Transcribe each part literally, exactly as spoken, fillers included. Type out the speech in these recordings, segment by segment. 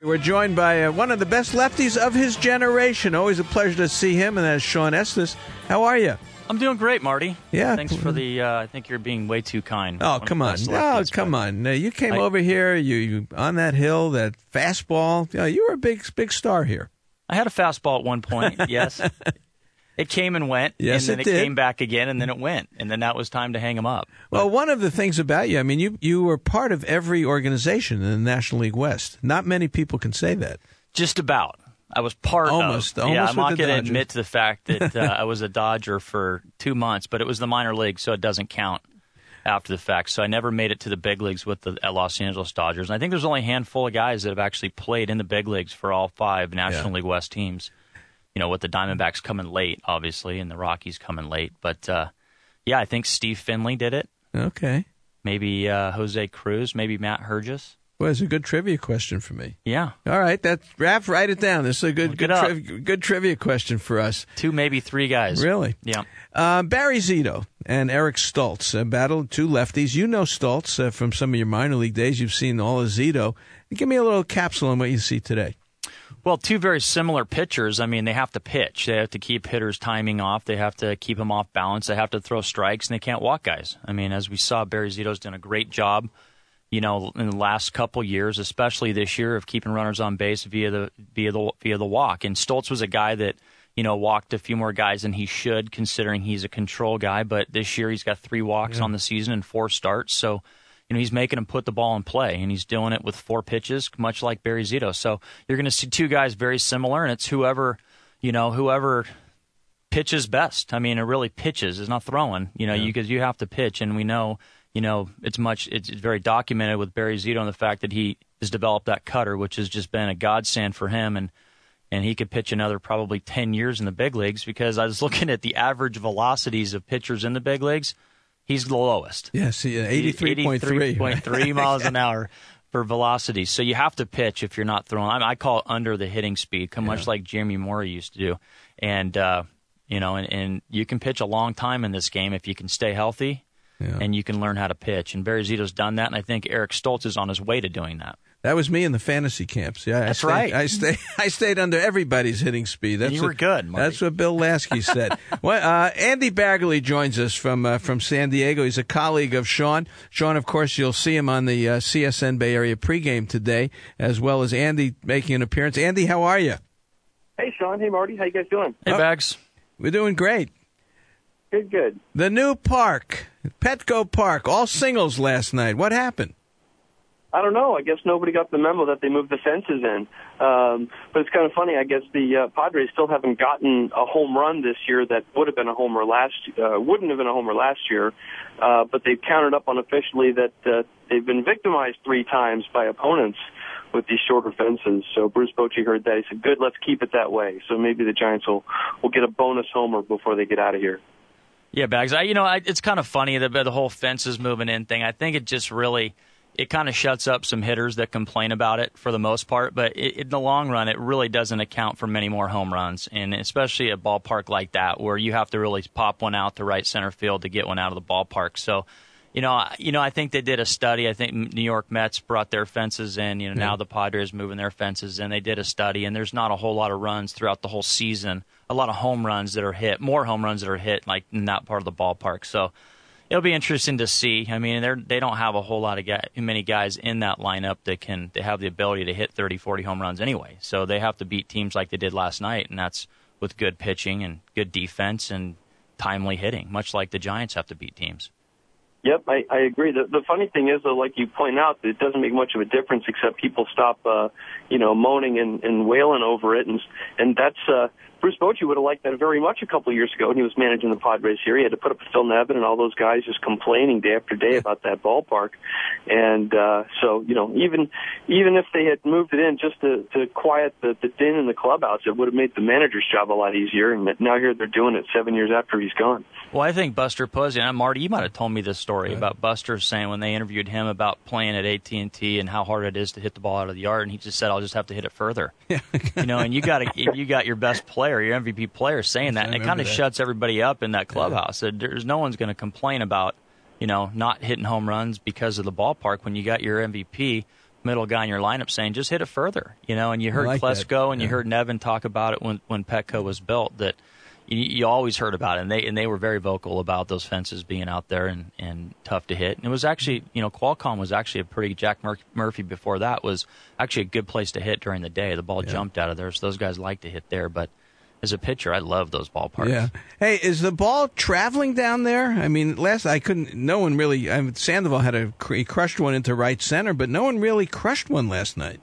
We're joined by uh, one of the best lefties of his generation. Always a pleasure to see him, and that's Sean Estes. How are you? I'm doing great, Marty. Yeah. Thanks for the, uh, I think you're being way too kind. Oh, come on. No, come on. No, you came I, over here, you, you on that hill, that fastball. You know, you were a big, big star here. I had a fastball at one point, yes. It came and went, yes, and then it, it did. came back again, and then it went, and then that was time to hang him up. But, well, one of the things about you, I mean, you you were part of every organization in the National League West. Not many people can say that. Just about. I was part almost, of. Almost, yeah, I'm not going to admit to the fact that uh, I was a Dodger for two months, but it was the minor league, so it doesn't count after the fact. So I never made it to the big leagues with the Los Angeles Dodgers. And I think there's only a handful of guys that have actually played in the big leagues for all five National yeah. League West teams. You know, with the Diamondbacks coming late, obviously, and the Rockies coming late. But, uh, yeah, I think Steve Finley did it. Okay. Maybe uh, Jose Cruz, maybe Matt Hergis. Well, it's a good trivia question for me. Yeah. All right, that's Raph, write it down. This is a good Look good, triv- good trivia question for us. Two, maybe three guys. Really? Yeah. Uh, Barry Zito and Eric Stultz uh, battled two lefties. You know Stultz uh, from some of your minor league days. You've seen all of Zito. Give me a little capsule on what you see today. Well, two very similar pitchers. I mean, they have to pitch. They have to keep hitters' timing off. They have to keep them off balance. They have to throw strikes, and they can't walk guys. I mean, as we saw, Barry Zito's done a great job, you know, in the last couple years, especially this year, of keeping runners on base via the via the via the walk. And Stultz was a guy that, you know, walked a few more guys than he should, considering he's a control guy. But this year, he's got three walks yeah. on the season and four starts. So, you know, he's making him put the ball in play, and he's doing it with four pitches, much like Barry Zito. So you're going to see two guys very similar, and it's whoever, you know, whoever pitches best. I mean, it really pitches. It's not throwing, you know, yeah. you, because you have to pitch, and we know, you know, it's much, it's very documented with Barry Zito and the fact that he has developed that cutter, which has just been a godsend for him, and and he could pitch another probably ten years in the big leagues, because I was looking at the average velocities of pitchers in the big leagues. He's the lowest. Yes, eighty-three point three. eighty-three point three miles an hour for velocity. So you have to pitch if you're not throwing. I, mean, I call it under the hitting speed, yeah. much like Jeremy Morey used to do. And, uh, you know, and, and you can pitch a long time in this game if you can stay healthy yeah. and you can learn how to pitch. And Barry Zito's done that, and I think Eric Stultz is on his way to doing that. That was me in the fantasy camps. Yeah, that's I stayed, right. I stayed. I stayed under everybody's hitting speed. That's and you what, were good, Marty. That's what Bill Lasky said. well, uh, Andy Baggerly joins us from uh, from San Diego. He's a colleague of Sean. Sean, of course, you'll see him on the uh, C S N Bay Area pregame today, as well as Andy making an appearance. Andy, how are you? Hey, Sean. Hey, Marty. How you guys doing? Hey, Bags. We're doing great. Good, good. The new park, Petco Park, all singles last night. What happened? I don't know. I guess nobody got the memo that they moved the fences in. Um, but it's kind of funny. I guess the uh, Padres still haven't gotten a home run this year that would have been a homer last, uh, wouldn't have been a homer last year. Uh, but they've counted up unofficially that uh, they've been victimized three times by opponents with these shorter fences. So Bruce Bochy heard that. He said, "Good, let's keep it that way." So maybe the Giants will will get a bonus homer before they get out of here. Yeah, Bags. I, you know, I, it's kind of funny the the whole fences moving in thing. I think it just really. It kind of shuts up some hitters that complain about it for the most part, but it, in the long run, it really doesn't account for many more home runs, and especially a ballpark like that where you have to really pop one out to right center field to get one out of the ballpark. So, you know, you know, I think they did a study. I think New York Mets brought their fences in. You know, now the Padres moving their fences in. They did a study, and there's not a whole lot of runs throughout the whole season. A lot of home runs that are hit, more home runs that are hit, like in that part of the ballpark. So. It'll be interesting to see. I mean, they they don't have a whole lot of guy, many guys in that lineup that can they have the ability to hit thirty, forty home runs anyway. So they have to beat teams like they did last night, and that's with good pitching and good defense and timely hitting, much like the Giants have to beat teams. Yep, I, I agree. The, the funny thing is, though, like you point out, it doesn't make much of a difference except people stop, uh, you know, moaning and, and wailing over it, and and that's. Uh, Bruce Bochy would have liked that very much a couple of years ago when he was managing the Padres here. He had to put up with Phil Nevin and all those guys just complaining day after day about that ballpark. And uh, so, you know, even even if they had moved it in just to, to quiet the, the din in the clubhouse, it would have made the manager's job a lot easier. And now here they're doing it seven years after he's gone. Well, I think Buster Posey, and Marty, you might have told me this story yeah. about Buster saying when they interviewed him about playing at A T and T and how hard it is to hit the ball out of the yard, and he just said, "I'll just have to hit it further." Yeah. You know, and you got to, if you got your best player, your M V P player, saying that, and it kind of shuts everybody up in that clubhouse. Yeah. There's no one's going to complain about, you know, not hitting home runs because of the ballpark when you got your M V P middle guy in your lineup saying, just hit it further, you know. And you heard like Klesko and yeah. you heard Nevin talk about it when when Petco was built, that you, you always heard about it, and they and they were very vocal about those fences being out there and, and tough to hit. And it was actually, you know, Qualcomm was actually a pretty, Jack Mur- Murphy before that was actually a good place to hit during the day. The ball yeah. jumped out of there, so those guys like to hit there. But as a pitcher, I love those ballparks. Yeah. Hey, is the ball traveling down there? I mean, last I couldn't. No one really. I mean, Sandoval had a he crushed one into right center, but no one really crushed one last night.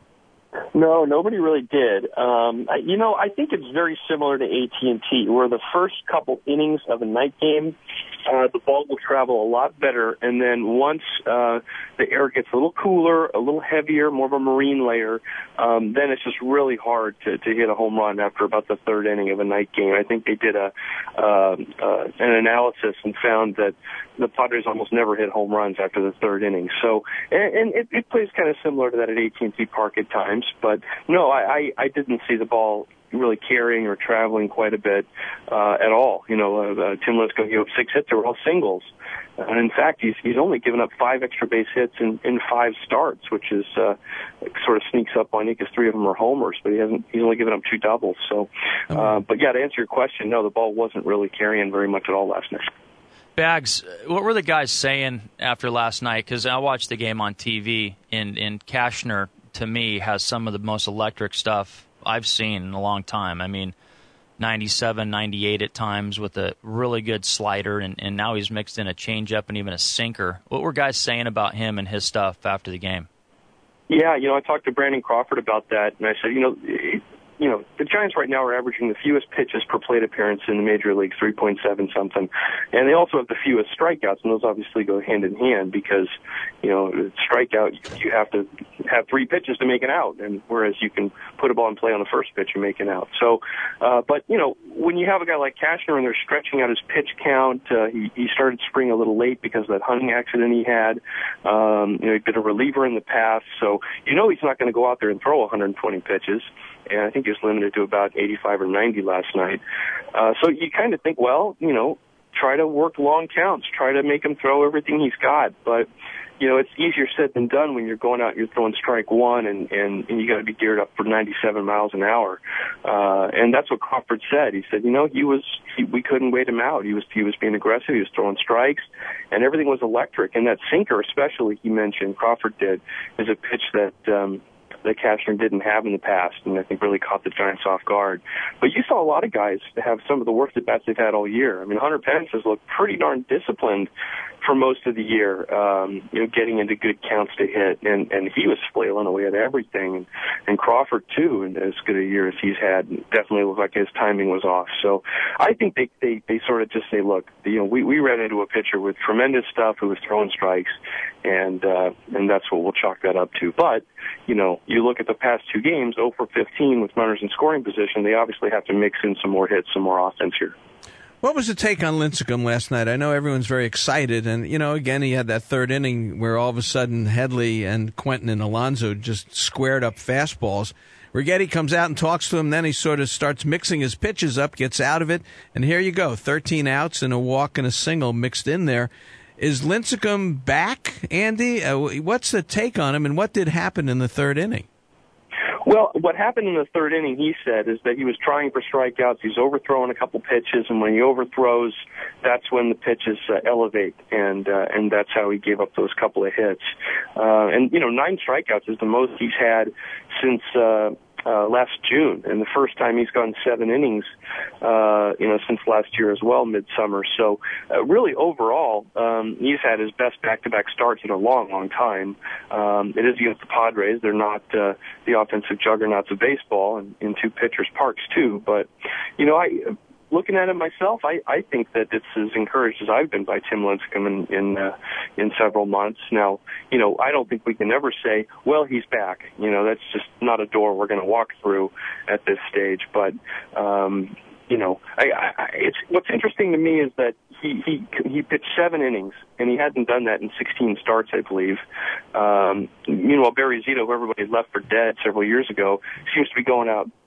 No, nobody really did. Um, I, you know, I think it's very similar to A T and T, where the first couple innings of a night game, uh, the ball will travel a lot better, and then once uh, the air gets a little cooler, a little heavier, more of a marine layer, um, then it's just really hard to, to hit a home run after about the third inning of a night game. I think they did a uh, uh, an analysis and found that the Padres almost never hit home runs after the third inning. So, and, and it, it plays kind of similar to that at A T and T Park at times. But no, I, I, I didn't see the ball really carrying or traveling quite a bit uh, at all. You know, uh, uh, Tim Lincecum gave up six hits. They were all singles. And in fact, he's he's only given up five extra base hits in, in five starts, which is uh, sort of sneaks up on you because three of them are homers. But he hasn't. He's only given up two doubles. So, uh, but yeah, to answer your question, no, the ball wasn't really carrying very much at all last night. Bags, what were the guys saying after last night? Because I watched the game on T V, and, and Cashner, to me, has some of the most electric stuff I've seen in a long time. I mean, ninety-seven, ninety-eight at times with a really good slider, and, and now he's mixed in a changeup and even a sinker. What were guys saying about him and his stuff after the game? Yeah, you know, I talked to Brandon Crawford about that, and I said, you know, it, you know, the Giants right now are averaging the fewest pitches per plate appearance in the major leagues, three point seven something. And they also have the fewest strikeouts, and those obviously go hand in hand because, you know, strikeout, you have to have three pitches to make an out, and whereas you can put a ball in play on the first pitch and make an out. So, uh, but, you know, when you have a guy like Cashner and they're stretching out his pitch count, uh, he, he started spring a little late because of that hunting accident he had. Um, you know, he'd been a reliever in the past, so you know he's not going to go out there and throw one hundred twenty pitches. And I think he was limited to about eighty-five or ninety last night. Uh, so you kind of think, well, you know, try to work long counts, try to make him throw everything he's got. But, you know, it's easier said than done when you're going out and you're throwing strike one and, and, and you got to be geared up for ninety-seven miles an hour. Uh, and that's what Crawford said. He said, you know, he was, he, we couldn't wait him out. He was, he was being aggressive. He was throwing strikes and everything was electric. And that sinker, especially, he mentioned, Crawford did, is a pitch that, um, that Cashner didn't have in the past, and I think really caught the Giants off guard. But you saw a lot of guys have some of the worst at-bats they've had all year. I mean, Hunter Pence has looked pretty darn disciplined for most of the year, um, you know, getting into good counts to hit, and, and he was flailing away at everything. And, and Crawford, too, and as good a year as he's had, definitely looked like his timing was off. So I think they, they, they sort of just say, look, you know, we, we ran into a pitcher with tremendous stuff who was throwing strikes, and uh, and that's what we'll chalk that up to. But, you know, you look at the past two games, oh for fifteen with runners in scoring position, they obviously have to mix in some more hits, some more offense here. What was the take on Lincecum last night? I know everyone's very excited, and, you know, again, he had that third inning where all of a sudden Headley and Quentin and Alonso just squared up fastballs. Righetti comes out and talks to him, then he sort of starts mixing his pitches up, gets out of it, and here you go, thirteen outs and a walk and a single mixed in there. Is Lincecum back, Andy? Uh, what's the take on him, and what did happen in the third inning? Well, what happened in the third inning, he said, is that he was trying for strikeouts. He's overthrowing a couple pitches, and when he overthrows, that's when the pitches uh, elevate, and uh, and that's how he gave up those couple of hits. Uh, and, you know, nine strikeouts is the most he's had since uh, uh, last June, and the first time he's gone seven innings, uh, you know, since last year as well, midsummer. So uh, really, overall, um, he's had his best back-to-back starts in a long, long time. Um, it is against the Padres. They're not uh, the offensive juggernauts of baseball, and in two pitchers' parks too. But you know, I. Looking at it myself, I, I think that it's as encouraged as I've been by Tim Lincecum in in, uh, in several months. Now, you know, I don't think we can ever say, well, he's back. You know, that's just not a door we're going to walk through at this stage. But, um, you know, I, I, it's what's interesting to me is that he, he he pitched seven innings, and he hadn't done that in sixteen starts, I believe. Um, meanwhile, Barry Zito, who everybody left for dead several years ago, seems to be going out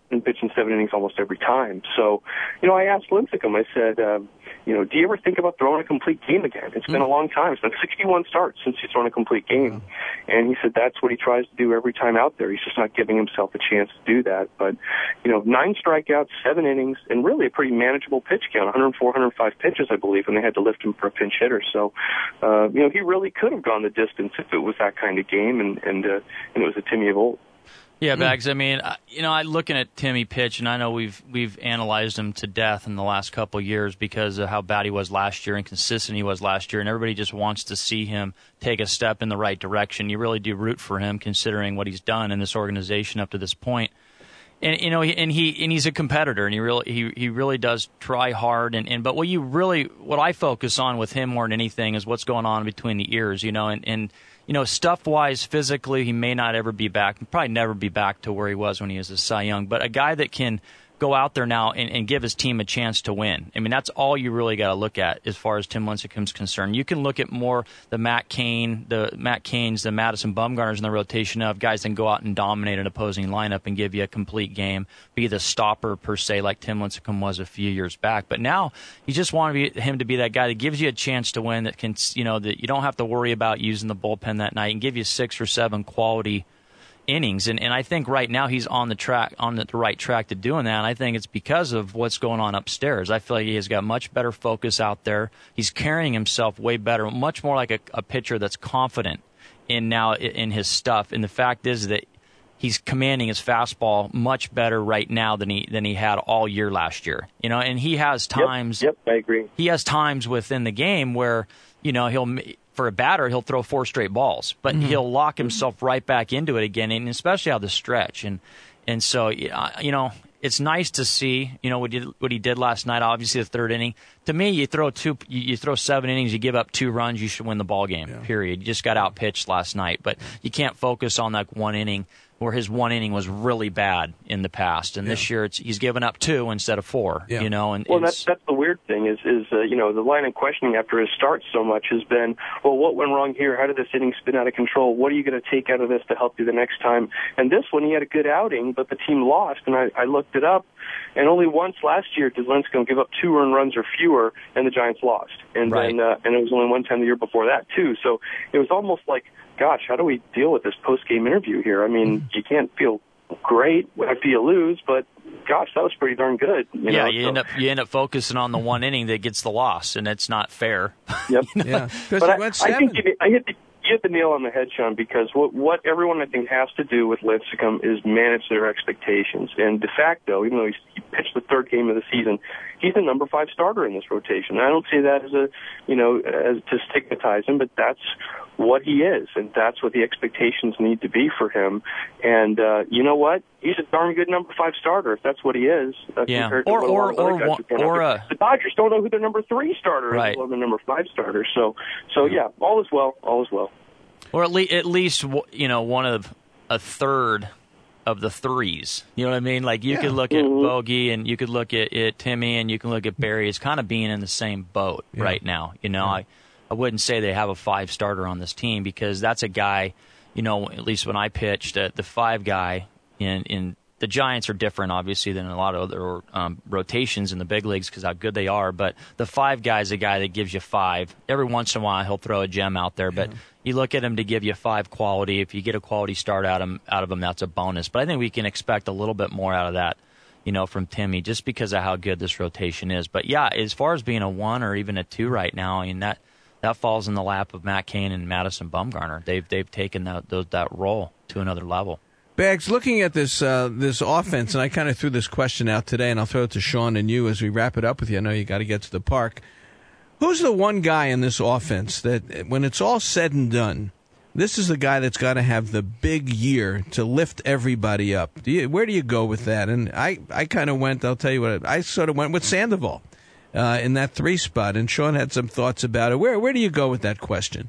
and pitching seven innings almost every time. So, you know, I asked Lincecum, I said, um, you know, do you ever think about throwing a complete game again? It's been a long time. It's been sixty-one starts since he's thrown a complete game. And he said that's what he tries to do every time out there. He's just not giving himself a chance to do that. But, you know, nine strikeouts, seven innings, and really a pretty manageable pitch count, one oh four, one oh five pitches, I believe, and they had to lift him for a pinch hitter. So, uh, you know, he really could have gone the distance if it was that kind of game, and, and, uh, and it was a Timmy of old. Yeah, Bags. I mean, you know, I looking at Timmy pitch, and I know we've we've analyzed him to death in the last couple of years because of how bad he was last year and consistent he was last year, and everybody just wants to see him take a step in the right direction. You really do root for him, considering what he's done in this organization up to this point. And you know, and he and he's a competitor, and he really he he really does try hard. And, and but what you really what I focus on with him more than anything is what's going on between the ears, you know, and and. You know, stuff-wise, physically, he may not ever be back, probably never be back to where he was when he was a Cy Young, but a guy that can go out there now and, and give his team a chance to win. I mean, that's all you really got to look at as far as Tim Lincecum's concerned. You can look at more the Matt Cain, the Matt Cains, the Madison Bumgarners in the rotation of guys that can go out and dominate an opposing lineup and give you a complete game, be the stopper per se like Tim Lincecum was a few years back. But now you just want to be, him to be that guy that gives you a chance to win, that can, you know, that you don't have to worry about using the bullpen that night and give you six or seven quality innings, and and I think right now he's on the track, on the right track to doing that. And I think it's because of what's going on upstairs. I feel like he has got much better focus out there. He's carrying himself way better, much more like a, a pitcher that's confident in now in his stuff. And the fact is that he's commanding his fastball much better right now than he than he had all year last year. You know, and he has times. Yep, yep I agree. He has times within the game where you know he'll. For a batter, he'll throw four straight balls, but mm-hmm. he'll lock himself right back into it again, and especially out the stretch. And and so, you know, it's nice to see, you know, what he, what he did last night. Obviously, the third inning. To me, you throw two, you, you throw seven innings, you give up two runs, you should win the ball game. Yeah. Period. You just got outpitched last night, but you can't focus on that one inning where his one inning was really bad in the past, and yeah. this year it's, he's given up two instead of four. Yeah. You know, and well, that's that's the weird thing is is uh, you know, the line of questioning after his start so much has been, well, what went wrong here? How did this inning spin out of control? What are you going to take out of this to help you the next time? And this one, he had a good outing, but the team lost, and I, I looked it up, and only once last year did Lincecum give up two earned runs or fewer, and the Giants lost, and right. then uh, and it was only one time the year before that too. So it was almost like, gosh, how do we deal with this post-game interview here? I mean, mm-hmm. you can't feel great after you lose, but gosh, that was pretty darn good. You yeah, know? you so. end up you end up focusing on the one inning that gets the loss, and it's not fair. Yep. you know? Yeah. But I, I think you, I hit the, you hit the nail on the head, Sean, because what what everyone I think has to do with Lincecum is manage their expectations. And de facto, even though he's, he pitched the third game of the season, he's the number five starter in this rotation. And I don't say that as a you know as to stigmatize him, but that's what he is, and that's what the expectations need to be for him. And uh, you know what? He's a darn good number five starter if that's what he is. Uh, yeah. Or or or, or, or uh, the Dodgers don't know who their number three starter right. is, or the number five starter. So, so yeah, all is well. All is well. Or at least, at least you know, one of a third of the threes. You know what I mean? Like you yeah. could look at mm-hmm. Bogey, and you could look at, at Timmy, and you can look at Barry. It's kind of being in the same boat yeah. right now. You know, yeah. I. I wouldn't say they have a five starter on this team because that's a guy, you know, at least when I pitched, uh, the five guy in, in the Giants are different, obviously, than a lot of other um, rotations in the big leagues because how good they are. But the five guy is a guy that gives you five. Every once in a while, he'll throw a gem out there. But yeah. you look at him to give you five quality. If you get a quality start out of him, out of him, that's a bonus. But I think we can expect a little bit more out of that, you know, from Timmy just because of how good this rotation is. But, yeah, as far as being a one or even a two right now, I mean, that – that falls in the lap of Matt Cain and Madison Bumgarner. They've they've taken that those, that role to another level. Bags, looking at this uh, this offense, and I kind of threw this question out today, and I'll throw it to Sean and you as we wrap it up with you. I know you got to get to the park. Who's the one guy in this offense that, when it's all said and done, this is the guy that's got to have the big year to lift everybody up? Do you, where do you go with that? And I, I kind of went, I'll tell you what, I sort of went with Sandoval. Uh, in that three spot, and Sean had some thoughts about it. Where where do you go with that question?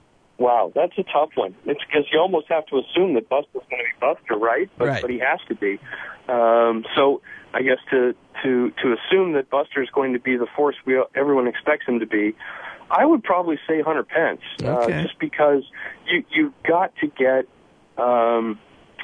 Wow, that's a tough one. It's because you almost have to assume that Buster's going to be Buster, right? But, right. but he has to be. Um, so I guess to to to assume that Buster is going to be the force we everyone expects him to be, I would probably say Hunter Pence, okay. uh, just because you you've got to get. Um,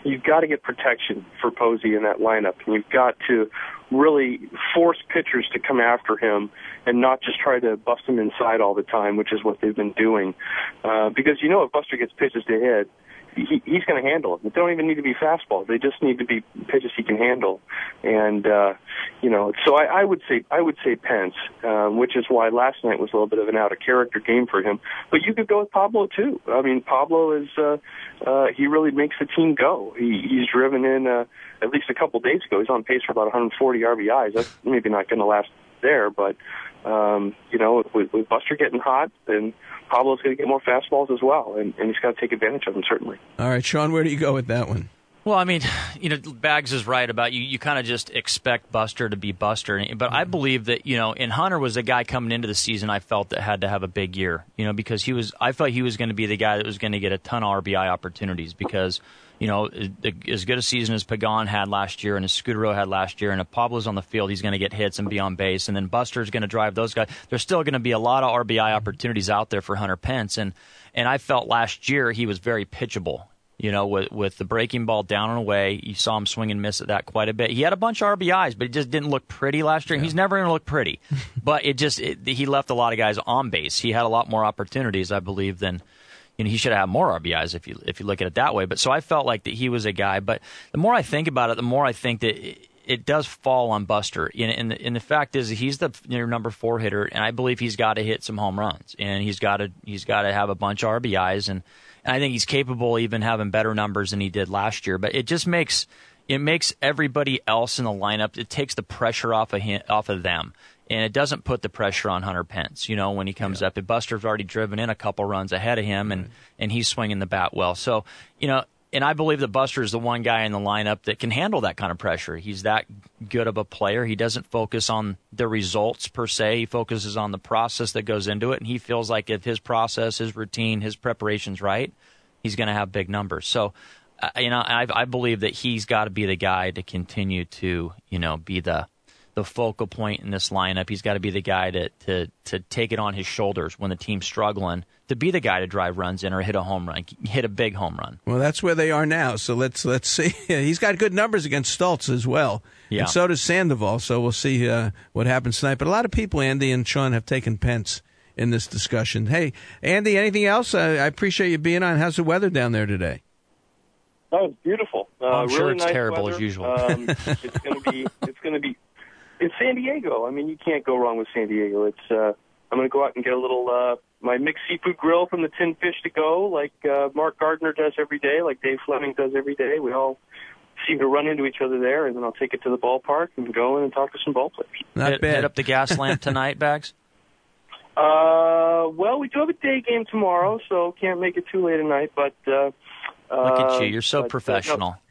you've got to get protection for Posey in that lineup, and you've got to really force pitchers to come after him and not just try to bust him inside all the time, which is what they've been doing. Uh, because you know if Buster gets pitches to hit, he, he's going to handle them. They don't even need to be fastballs. They just need to be pitches he can handle. And, uh, you know, so I, I would say I would say Pence, um, which is why last night was a little bit of an out-of-character game for him. But you could go with Pablo, too. I mean, Pablo is uh, uh, he really makes the team go. He, he's driven in, uh, at least a couple days ago, he's on pace for about one hundred forty R B Is. That's maybe not going to last there, but, um, you know, with, with Buster getting hot, then Pablo's going to get more fastballs as well, and, and he's got to take advantage of them, certainly. All right, Sean, where do you go with that one? Well, I mean, you know, Bags is right about you. You kind of just expect Buster to be Buster. But I believe that, you know, and Hunter was a guy coming into the season I felt that had to have a big year, you know, because he was, I felt he was going to be the guy that was going to get a ton of R B I opportunities because, you know, as good a season as Pagan had last year and as Scudero had last year, and if Pablo's on the field, he's going to get hits and be on base, and then Buster's going to drive those guys. There's still going to be a lot of R B I opportunities out there for Hunter Pence, and and I felt last year he was very pitchable. You know, with with the breaking ball down and away, you saw him swing and miss at that quite a bit. He had a bunch of R B Is, but it just didn't look pretty last year. And he's never going to look pretty, but it just it, he left a lot of guys on base. He had a lot more opportunities, I believe, than. You know, he should have had more R B Is if you if you look at it that way. But so I felt like that he was a guy. But the more I think about it, the more I think that it, it does fall on Buster. And, and, the, and the fact is, he's the you know, number four hitter, and I believe he's got to hit some home runs, and he's got to he's got to have a bunch of R B Is, and, and I think he's capable of even having better numbers than he did last year. But it just makes it makes everybody else in the lineup. It takes the pressure off of him, off of them. And it doesn't put the pressure on Hunter Pence, you know, when he comes yeah. up. And Buster's already driven in a couple runs ahead of him, and, right. and he's swinging the bat well. So, you know, and I believe that Buster is the one guy in the lineup that can handle that kind of pressure. He's that good of a player. He doesn't focus on the results per se. He focuses on the process that goes into it, and he feels like if his process, his routine, his preparation's right, he's going to have big numbers. So, uh, you know, I, I believe that he's got to be the guy to continue to, you know, be the the focal point in this lineup. He's got to be the guy to, to, to take it on his shoulders when the team's struggling, to be the guy to drive runs in or hit a home run, hit a big home run. Well, that's where they are now. So let's let's see. He's got good numbers against Stultz as well. Yeah. And so does Sandoval. So we'll see uh, what happens tonight. But a lot of people, Andy and Sean, have taken Pence in this discussion. Hey, Andy, anything else? I, I appreciate you being on. How's the weather down there today? Oh, it's beautiful. Uh, I'm really sure it's nice terrible weather. as usual. um, it's going to be. It's going to be. It's San Diego. I mean, you can't go wrong with San Diego. It's. Uh, I'm going to go out and get a little uh, my mixed seafood grill from the Tin Fish to go, like uh, Mark Gardner does every day, like Dave Fleming does every day. We all seem to run into each other there, and then I'll take it to the ballpark and go in and talk to some ball players. Not hit, bad. Hit up the gas lamp tonight, Bags? Uh, well, we do have a day game tomorrow, so can't make it too late at night. But uh, look at you, uh, you're so but, professional. Uh, no.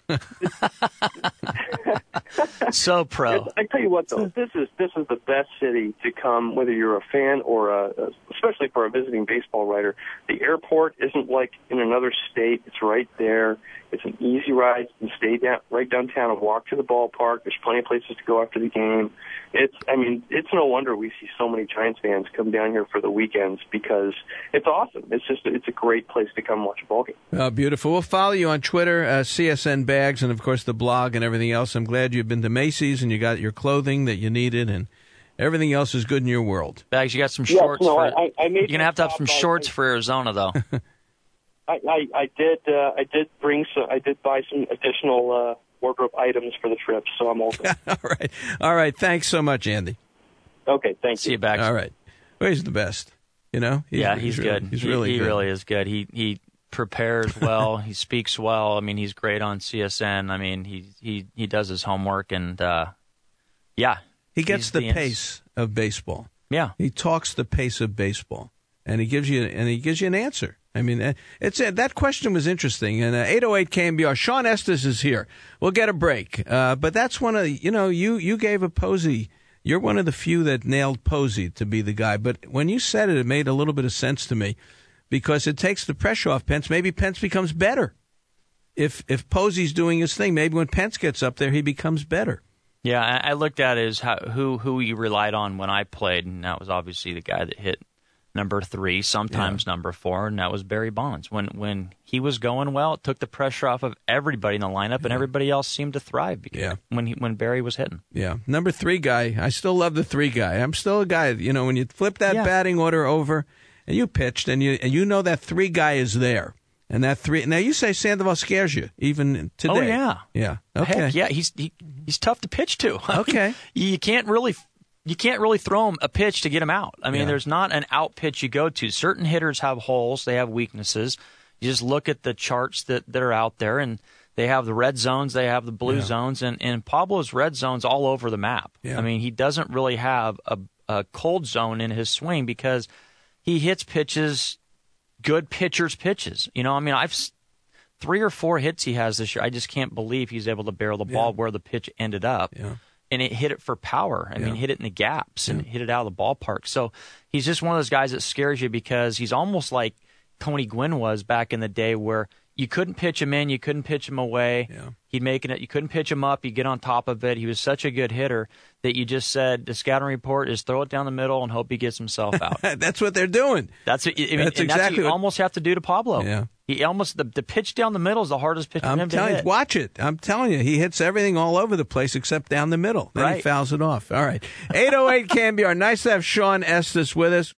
So pro. I tell you what, though, this is this is the best city to come, whether you're a fan or a, especially for a visiting baseball writer. The airport isn't like in another state; it's right there. It's an easy ride. You can stay down right downtown and walk to the ballpark. There's plenty of places to go after the game. It's, I mean, it's no wonder we see so many Giants fans come down here for the weekends because it's awesome. It's just, it's a great place to come watch a ball game. Oh, beautiful. We'll follow you on Twitter, uh, C S N Bags, and of course the blog and everything else. I'm glad you've been to Macy's and you got your clothing that you needed, and everything else is good in your world. Bags, you got some Yes, shorts. no, for, I, I made you're gonna have to have some I, shorts I, for Arizona, though. I, I, I did. Uh, I did bring some. I did buy some additional uh, wardrobe items for the trip, so I'm all good. All right. All right. Thanks so much, Andy. Okay. Thank See you. you, Bags. All right. Well, he's the best. You know. He's, yeah, he's, he's good. Really, he's he, really he good. really is good. He he prepares well. He speaks well. I mean, he's great on C S N. I mean, he he he does his homework, and uh, yeah, he gets the, the pace of baseball. Yeah, he talks the pace of baseball, and he gives you and he gives you an answer. I mean, it's uh, that question was interesting. And uh, eight oh eight K M B R, Sean Estes is here. We'll get a break, uh, but that's one of you know you you gave a Posey. You're one of the few that nailed Posey to be the guy. But when you said it, it made a little bit of sense to me because it takes the pressure off Pence. Maybe Pence becomes better if if Posey's doing his thing. Maybe when Pence gets up there, he becomes better. Yeah, I looked at it as how, who who you relied on when I played, and that was obviously the guy that hit number three, sometimes yeah. number four, and that was Barry Bonds. When when he was going well, it took the pressure off of everybody in the lineup, yeah. and everybody else seemed to thrive because yeah. when he, when Barry was hitting. Yeah, number three guy. I still love the three guy. I'm still a guy. You know, when you flip that yeah. batting order over, and you pitched, and you and you know that three guy is there, and that three. Now you say Sandoval scares you even today. Oh yeah, yeah. Okay, Heck, yeah. He's he, he's tough to pitch to. Okay, you can't really. You can't really throw him a pitch to get him out. I mean, yeah. there's not an out pitch you go to. Certain hitters have holes. They have weaknesses. You just look at the charts that, that are out there, and they have the red zones, they have the blue yeah. zones, and, and Pablo's red zone's all over the map. Yeah. I mean, he doesn't really have a, a cold zone in his swing because he hits pitches, good pitchers' pitches. You know, I mean, I've three or four hits he has this year. I just can't believe he's able to barrel the ball yeah. where the pitch ended up. Yeah. And it hit it for power. I yeah. mean, hit it in the gaps and yeah. hit it out of the ballpark. So he's just one of those guys that scares you because he's almost like Tony Gwynn was back in the day where you couldn't pitch him in, you couldn't pitch him away. Yeah. He'd make it. You couldn't pitch him up. He'd get on top of it. He was such a good hitter that you just said the scouting report is throw it down the middle and hope he gets himself out. That's what they're doing. That's what, I mean, that's and exactly that's what you what, almost have to do to Pablo. Yeah. He almost the, the pitch down the middle is the hardest pitch for I'm him to telling hit. You, watch it. I'm telling you, he hits everything all over the place except down the middle. Then right. he fouls it off. All right. eight oh eight Cambiar. Nice to have Sean Estes with us.